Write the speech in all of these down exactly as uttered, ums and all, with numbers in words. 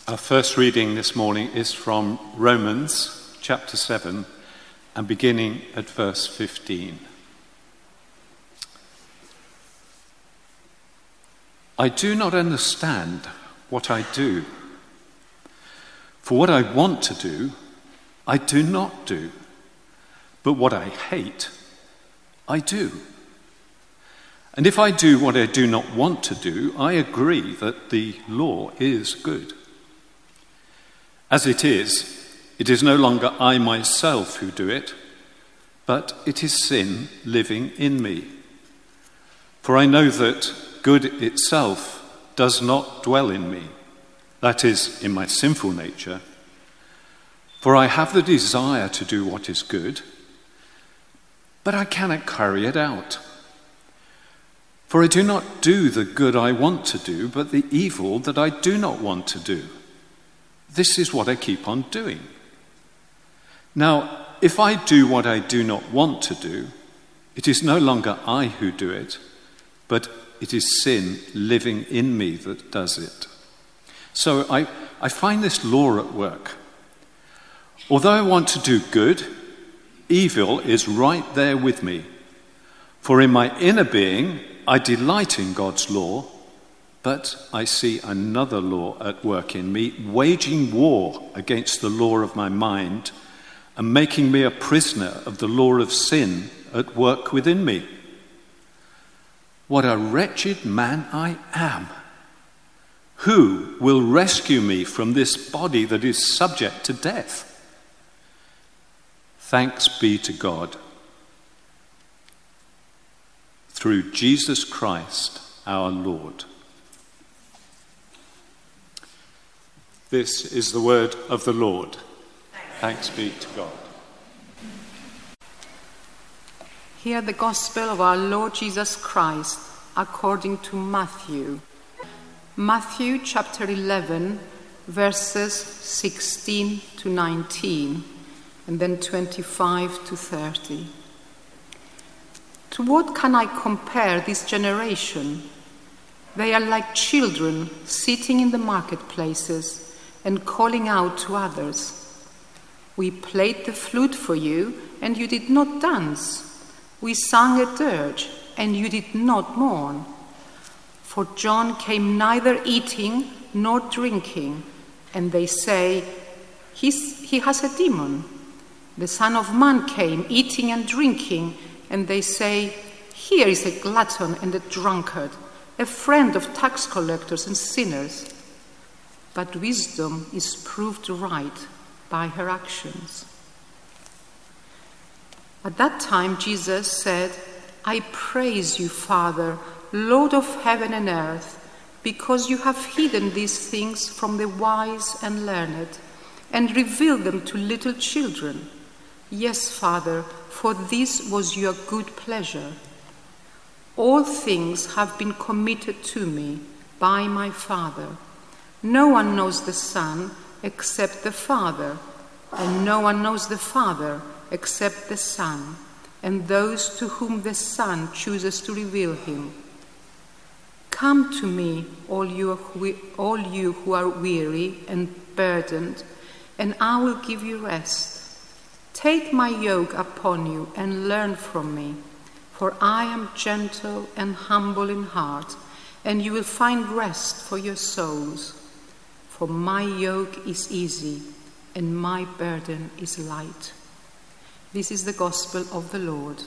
Our first reading this morning is from Romans chapter seven and beginning at verse fifteen. I do not understand what I do. For what I want to do, I do not do. But what I hate, I do. And if I do what I do not want to do, I agree that the law is good. As it is, it is no longer I myself who do it, but it is sin living in me. For I know that good itself does not dwell in me, that is, in my sinful nature. For I have the desire to do what is good, but I cannot carry it out. For I do not do the good I want to do, but the evil that I do not want to do. This is what I keep on doing. Now, if I do what I do not want to do, it is no longer I who do it, but it is sin living in me that does it. So I, I find this law at work. Although I want to do good, evil is right there with me. For in my inner being, I delight in God's law, but I see another law at work in me, waging war against the law of my mind and making me a prisoner of the law of sin at work within me. What a wretched man I am! Who will rescue me from this body that is subject to death? Thanks be to God, through Jesus Christ our Lord. This is the word of the Lord. Thanks be to God. Hear the gospel of our Lord Jesus Christ according to Matthew. Matthew chapter eleven, verses sixteen to nineteen, and then twenty-five to thirty. To what can I compare this generation? They are like children sitting in the marketplaces and calling out to others. We played the flute for you, and you did not dance. We sang a dirge, and you did not mourn. For John came neither eating nor drinking, and they say, He's, he has a demon. The Son of Man came eating and drinking, and they say, Here is a glutton and a drunkard, a friend of tax collectors and sinners. But wisdom is proved right by her actions. At that time Jesus said, I praise you, Father, Lord of heaven and earth, because you have hidden these things from the wise and learned, and revealed them to little children. Yes, Father, for this was your good pleasure. All things have been committed to me by my Father. No one knows the Son except the Father, and no one knows the Father except the Son, and those to whom the Son chooses to reveal him. Come to me, all you, who, all you who are weary and burdened, and I will give you rest. Take my yoke upon you and learn from me, for I am gentle and humble in heart, and you will find rest for your souls. For my yoke is easy, and my burden is light. This is the gospel of the Lord.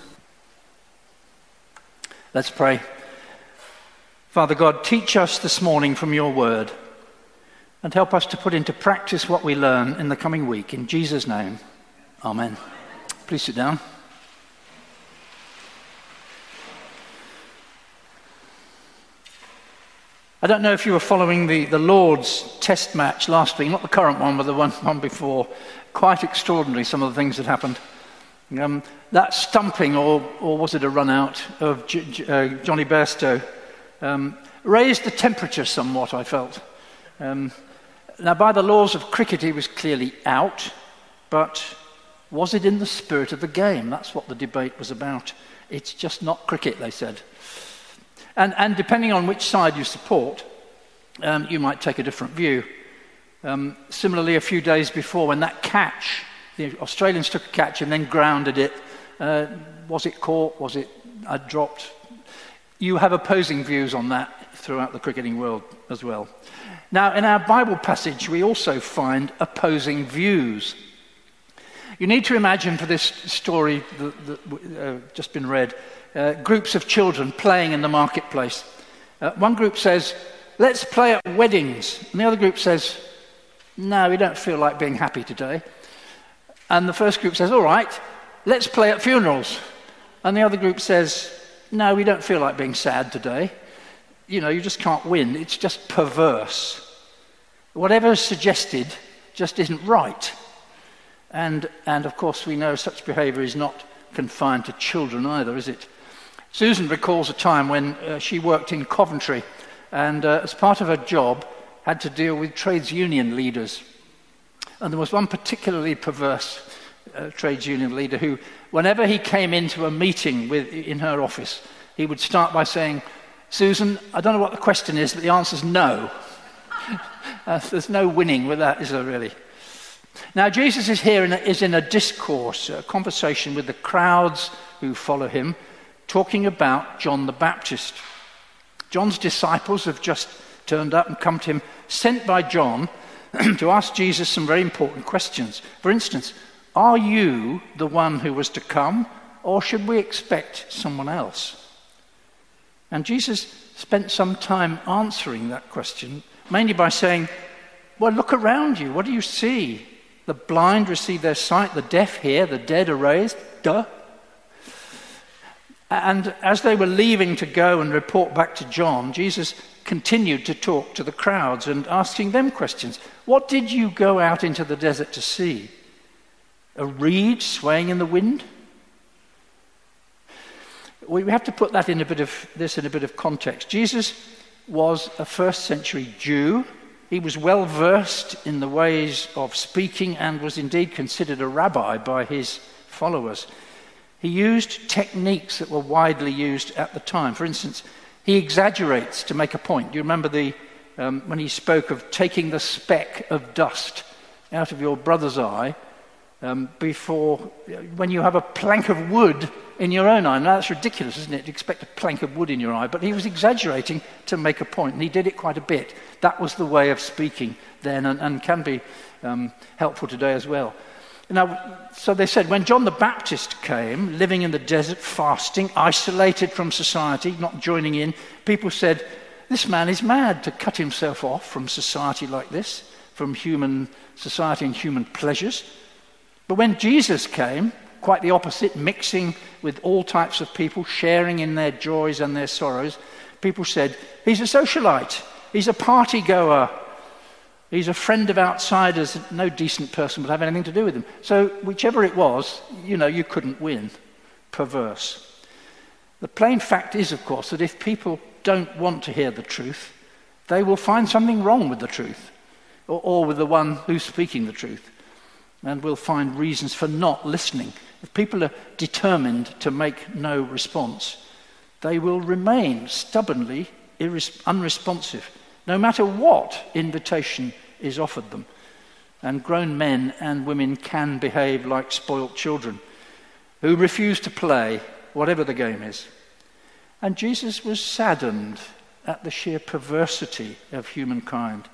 Let's pray. Father God, teach us this morning from your word, and help us to put into practice what we learn in the coming week. In Jesus' name, amen. Please sit down. I don't know if you were following the, the Lord's test match last week, not the current one, but the one, one before. Quite extraordinary, some of the things that happened. Um, that stumping, or or was it a run-out, of J- J- uh, Johnny Bairstow um, raised the temperature somewhat, I felt. Um, now, by the laws of cricket, he was clearly out, but was it in the spirit of the game? That's what the debate was about. It's just not cricket, they said. And, and depending on which side you support, um, you might take a different view. Um, similarly, a few days before, when that catch, the Australians took a catch and then grounded it. Uh, was it caught? Was it uh, dropped? You have opposing views on that throughout the cricketing world as well. Now, in our Bible passage, we also find opposing views. You need to imagine for this story that uh, just been read, uh, groups of children playing in the marketplace. Uh, one group says, let's play at weddings. And the other group says, no, we don't feel like being happy today. And the first group says, all right, let's play at funerals. And the other group says, no, we don't feel like being sad today. You know, you just can't win. It's just perverse. Whatever is suggested just isn't right. And, and of course, we know such behaviour is not confined to children either, is it? Susan recalls a time when uh, she worked in Coventry and uh, as part of her job had to deal with trades union leaders. And there was one particularly perverse uh, trades union leader who, whenever he came into a meeting with, in her office, he would start by saying, Susan, I don't know what the question is, but the answer's no. uh, there's no winning with that, is there really? Now, Jesus is here in a, is in a discourse, a conversation with the crowds who follow him, talking about John the Baptist. John's disciples have just turned up and come to him, sent by John to ask Jesus some very important questions. For instance, are you the one who was to come, or should we expect someone else? And Jesus spent some time answering that question, mainly by saying, well, look around you. What do you see? The blind receive their sight, the deaf hear, the dead are raised. Duh. And as they were leaving to go and report back to John, Jesus continued to talk to the crowds and asking them questions. What did you go out into the desert to see? A reed swaying in the wind? We have to put that in a bit of this in a bit of context. Jesus was a first century Jew. He was well versed in the ways of speaking and was indeed considered a rabbi by his followers. He used techniques that were widely used at the time. For instance, he exaggerates to make a point. Do you remember the um, when he spoke of taking the speck of dust out of your brother's eye um, before, when you have a plank of wood in your own eye? Now that's ridiculous, isn't it, to expect a plank of wood in your eye? But he was exaggerating to make a point, and he did it quite a bit. That was the way of speaking then, and, and can be um, helpful today as well. Now, so they said, when John the Baptist came, living in the desert, fasting, isolated from society, not joining in, people said, this man is mad to cut himself off from society like this, from human society and human pleasures. But when Jesus came, quite the opposite, mixing with all types of people, sharing in their joys and their sorrows, people said, he's a socialite, he's a party goer, he's a friend of outsiders. No decent person would have anything to do with him. So whichever it was, you know, you couldn't win. Perverse. The plain fact is, of course, that if people don't want to hear the truth, they will find something wrong with the truth, or, or with the one who's speaking the truth, and will find reasons for not listening. If people are determined to make no response, they will remain stubbornly irres- unresponsive, no matter what invitation is offered them. And grown men and women can behave like spoilt children who refuse to play whatever the game is. And Jesus was saddened at the sheer perversity of humankind.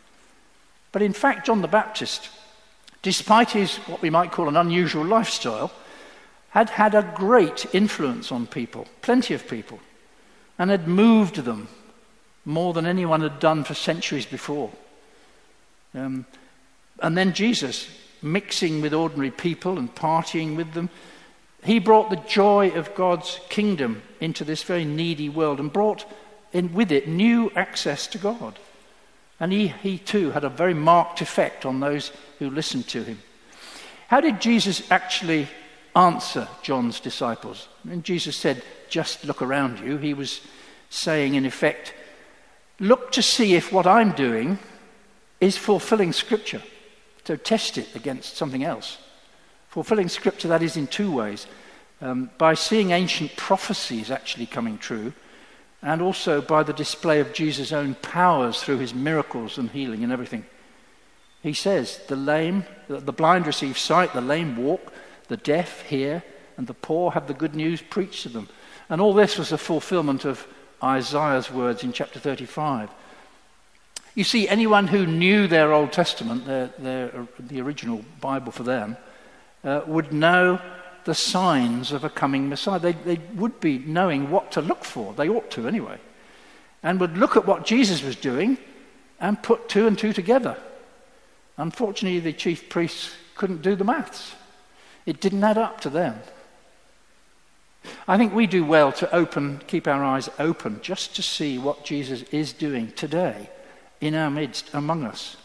But in fact, John the Baptist, despite his what we might call an unusual lifestyle, had had a great influence on people, plenty of people, and had moved them more than anyone had done for centuries before. Um, and then Jesus, mixing with ordinary people and partying with them, he brought the joy of God's kingdom into this very needy world and brought in with it new access to God. And he, he too had a very marked effect on those who listened to him. How did Jesus actually answer John's disciples? And Jesus said, just look around you. He was saying, in effect, look to see if what I'm doing is fulfilling Scripture. So test it against something else. Fulfilling Scripture, that is, in two ways. Um, by seeing ancient prophecies actually coming true, and also by the display of Jesus' own powers through his miracles and healing and everything. He says, the lame, the blind receive sight, the lame walk, the deaf hear, and the poor have the good news preached to them. And all this was a fulfillment of Isaiah's words in chapter thirty-five. You see, anyone who knew their Old Testament, their, their, the original Bible for them, uh, would know the signs of a coming Messiah. They, they would be knowing what to look for. They ought to anyway. And would look at what Jesus was doing and put two and two together. Unfortunately, the chief priests couldn't do the maths. It didn't add up to them. I think we do well to open, keep our eyes open just to see what Jesus is doing today in our midst, among us.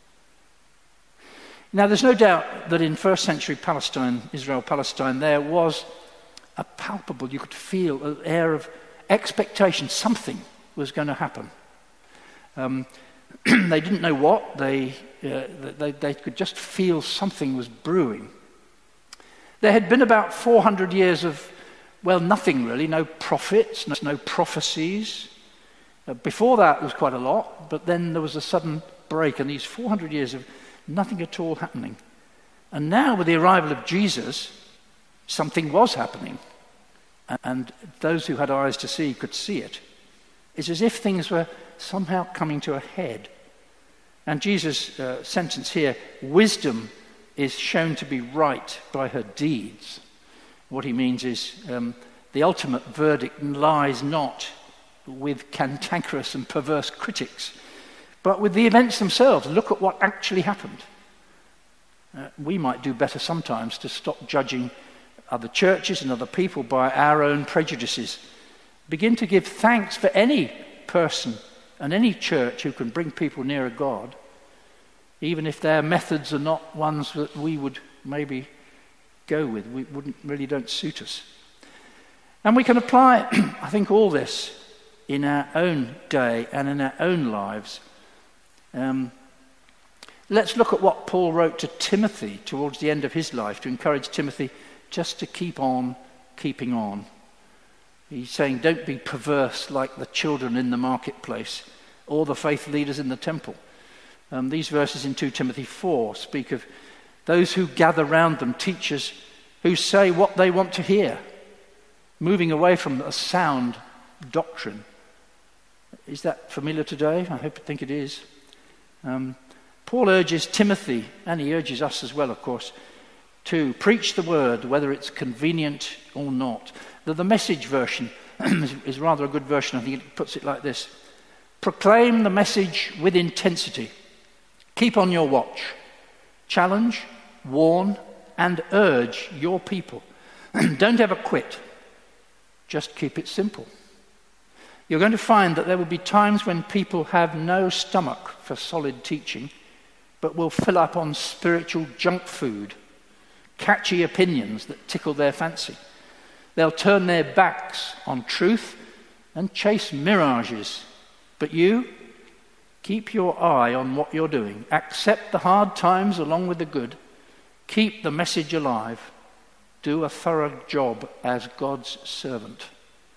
Now, there's no doubt that in first century Palestine, Israel-Palestine, there was a palpable, you could feel an air of expectation. Something was going to happen. Um, they didn't know what. They, uh, they, they could just feel something was brewing. There had been about four hundred years of, well, nothing really, no prophets, no, no prophecies. Uh, before that, there was quite a lot, but then there was a sudden break, and these four hundred years of nothing at all happening. And now, with the arrival of Jesus, something was happening. And, and those who had eyes to see could see it. It's as if things were somehow coming to a head. And Jesus' uh, sentence here, wisdom is shown to be right by her deeds. What he means is um, the ultimate verdict lies not with cantankerous and perverse critics, but with the events themselves. Look at what actually happened. Uh, we might do better sometimes to stop judging other churches and other people by our own prejudices. Begin to give thanks for any person and any church who can bring people nearer God, even if their methods are not ones that we would maybe go with. We wouldn't really don't suit us. And we can apply, I think, all this in our own day and in our own lives. Um, let's look at what Paul wrote to Timothy towards the end of his life to encourage Timothy just to keep on keeping on. He's saying, don't be perverse like the children in the marketplace or the faith leaders in the temple. Um, these verses in Second Timothy four speak of those who gather round them, teachers who say what they want to hear, moving away from a sound doctrine. Is that familiar today? I hope, I think it is. Um, Paul urges Timothy, and he urges us as well, of course, to preach the word, whether it's convenient or not. The, the Message version is, is rather a good version. I think it puts it like this. Proclaim the message with intensity. Keep on your watch. Challenge, warn, and urge your people. Don't ever quit. Just keep it simple. You're going to find that there will be times when people have no stomach for solid teaching, but will fill up on spiritual junk food, catchy opinions that tickle their fancy. They'll turn their backs on truth and chase mirages. But you, keep your eye on what you're doing. Accept the hard times along with the good. Keep the message alive. Do a thorough job as God's servant.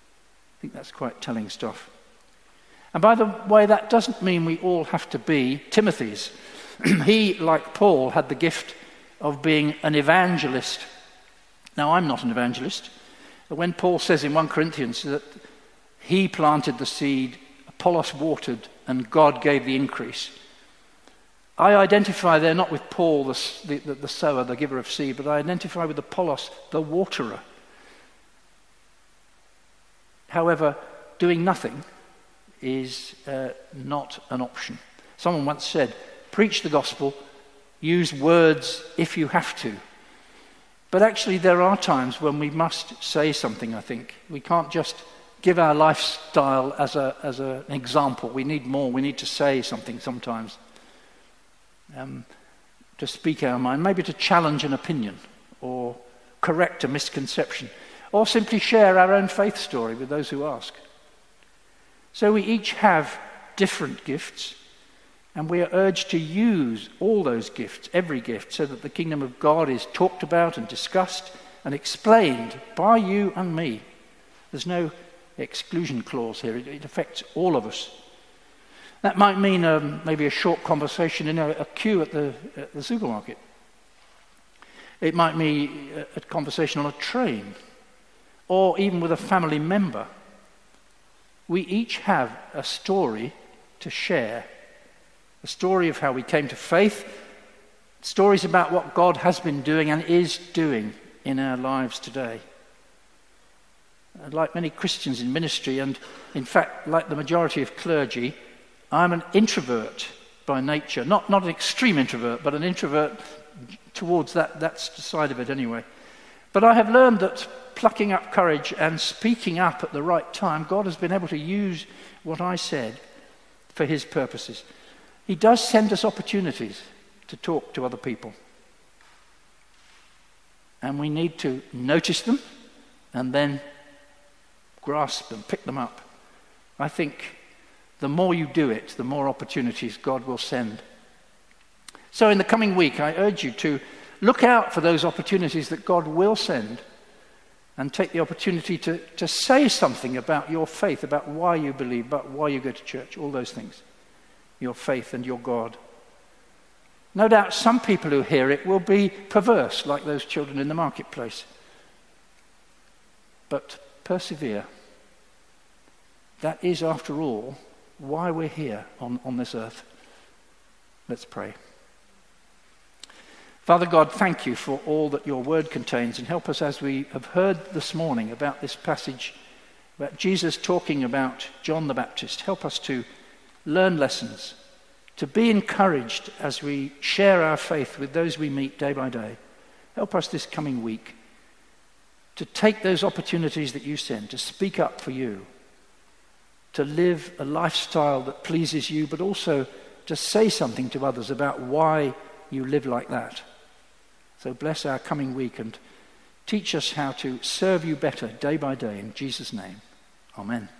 I think that's quite telling stuff. And by the way, that doesn't mean we all have to be Timothy's. He, like Paul, had the gift of being an evangelist. Now, I'm not an evangelist. But when Paul says in First Corinthians that he planted the seed, Apollos watered, and God gave the increase, I identify there not with Paul, the, the, the sower, the giver of seed, but I identify with Apollos, the waterer. However, doing nothing is uh, not an option. Someone once said, preach the gospel, use words if you have to. But actually there are times when we must say something, I think. We can't just give our lifestyle as, a, as a, an example. We need more. We need to say something sometimes. Um, to speak our mind, maybe to challenge an opinion or correct a misconception, or simply share our own faith story with those who ask. So we each have different gifts, and we are urged to use all those gifts, every gift, so that the kingdom of God is talked about and discussed and explained by you and me. There's no exclusion clause here. It, it affects all of us. That might mean um, maybe a short conversation in a, a queue at the, at the supermarket. It might mean a, a conversation on a train, or even with a family member. We each have a story to share, a story of how we came to faith, stories about what God has been doing and is doing in our lives today. Like many Christians in ministry, and in fact, like the majority of clergy, I'm an introvert by nature. Not, not an extreme introvert, but an introvert towards that, that side of it anyway. But I have learned that plucking up courage and speaking up at the right time, God has been able to use what I said for his purposes. He does send us opportunities to talk to other people. And we need to notice them and then grasp them, pick them up. I think the more you do it, the more opportunities God will send. So in the coming week, I urge you to look out for those opportunities that God will send, and take the opportunity to, to say something about your faith, about why you believe, about why you go to church, all those things. Your faith and your God. No doubt some people who hear it will be perverse, like those children in the marketplace. But persevere. That is, after all, why we're here on, on this earth. Let's pray. Father God, thank you for all that your word contains, and help us as we have heard this morning about this passage, about Jesus talking about John the Baptist. Help us to learn lessons, to be encouraged as we share our faith with those we meet day by day. Help us this coming week to take those opportunities that you send, to speak up for you, to live a lifestyle that pleases you, but also to say something to others about why you live like that. So bless our coming week and teach us how to serve you better day by day. In Jesus' name, amen.